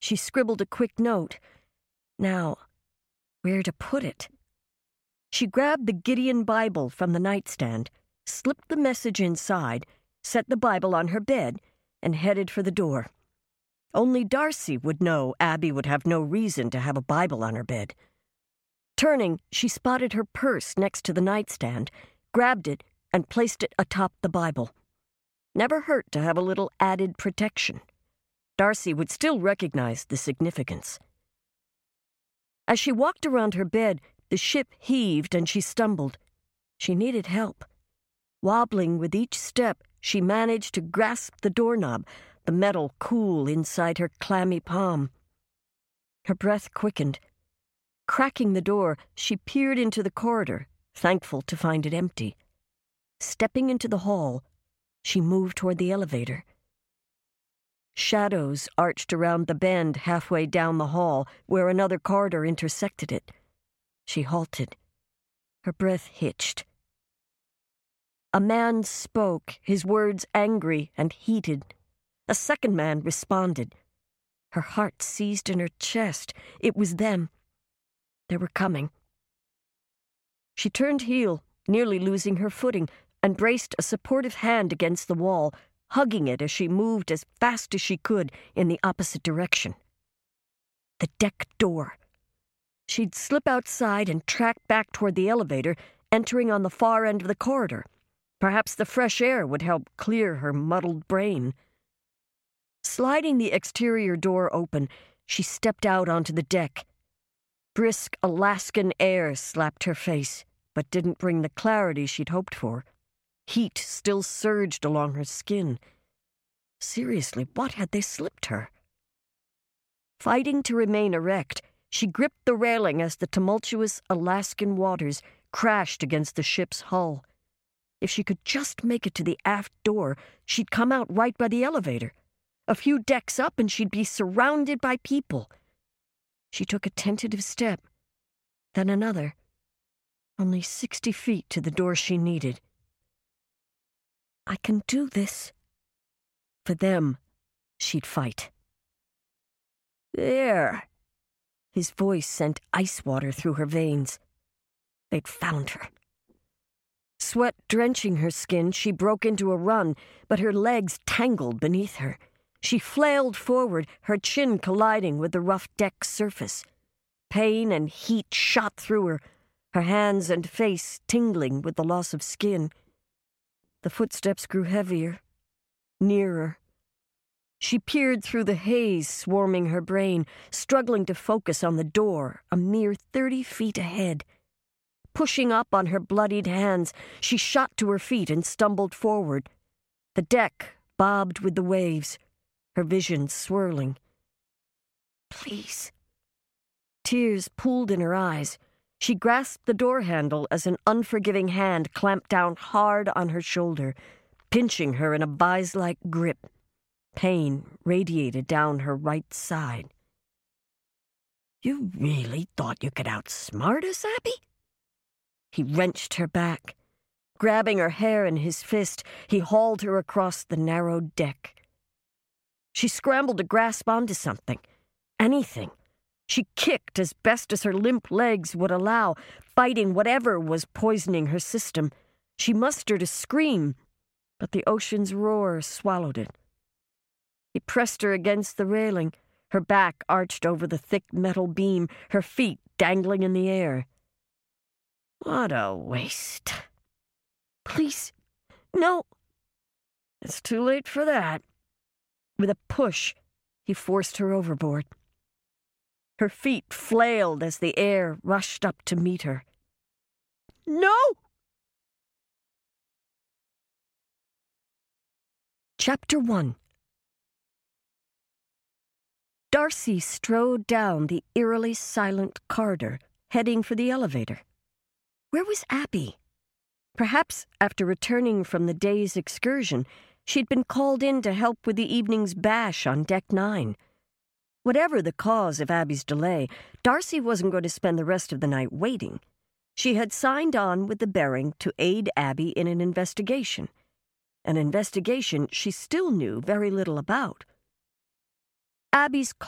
She scribbled a quick note. Now, where to put it? She grabbed the Gideon Bible from the nightstand, slipped the message inside, set the Bible on her bed, and headed for the door. Only Darcy would know Abby would have no reason to have a Bible on her bed. Turning, she spotted her purse next to the nightstand, grabbed it, and placed it atop the Bible. Never hurt to have a little added protection. Darcy would still recognize the significance. As she walked around her bed, the ship heaved and she stumbled. She needed help. Wobbling with each step, she managed to grasp the doorknob, the metal cool inside her clammy palm. Her breath quickened. Cracking the door, she peered into the corridor, thankful to find it empty. Stepping into the hall, she moved toward the elevator. Shadows arched around the bend halfway down the hall, where another corridor intersected it. She halted. Her breath hitched. A man spoke, his words angry and heated. A second man responded. Her heart seized in her chest. It was them. They were coming. She turned heel, nearly losing her footing, and braced a supportive hand against the wall, hugging it as she moved as fast as she could in the opposite direction. The deck door. She'd slip outside and track back toward the elevator, entering on the far end of the corridor. Perhaps the fresh air would help clear her muddled brain. Sliding the exterior door open, she stepped out onto the deck. Brisk Alaskan air slapped her face, but didn't bring the clarity she'd hoped for. Heat still surged along her skin. Seriously, what had they slipped her? Fighting to remain erect, she gripped the railing as the tumultuous Alaskan waters crashed against the ship's hull. If she could just make it to the aft door, she'd come out right by the elevator. A few decks up and she'd be surrounded by people. She took a tentative step, then another. Only 60 feet to the door she needed. I can do this. For them, she'd fight. There. His voice sent ice water through her veins. They'd found her. Sweat drenching her skin, she broke into a run, but her legs tangled beneath her. She flailed forward, her chin colliding with the rough deck surface. Pain and heat shot through her hands and face tingling with the loss of skin. The footsteps grew heavier, nearer. She peered through the haze swarming her brain, struggling to focus on the door, a mere 30 feet ahead. Pushing up on her bloodied hands, she shot to her feet and stumbled forward. The deck bobbed with the waves, her vision swirling. Please. Tears pooled in her eyes. She grasped the door handle as an unforgiving hand clamped down hard on her shoulder, pinching her in a vise-like grip. Pain radiated down her right side. You really thought you could outsmart us, Abby? He wrenched her back. Grabbing her hair in his fist, he hauled her across the narrow deck. She scrambled to grasp onto something. Anything. She kicked as best as her limp legs would allow, fighting whatever was poisoning her system. She mustered a scream, but the ocean's roar swallowed it. He pressed her against the railing, her back arched over the thick metal beam, her feet dangling in the air. What a waste. Please, no. It's too late for that. With a push, he forced her overboard. Her feet flailed as the air rushed up to meet her. No! Chapter 1. Darcy strode down the eerily silent corridor, heading for the elevator. Where was Abby? Perhaps after returning from the day's excursion, she'd been called in to help with the evening's bash on Deck 9. Whatever the cause of Abby's delay, Darcy wasn't going to spend the rest of the night waiting. She had signed on with the Bering to aid Abby in an investigation she still knew very little about. Abby's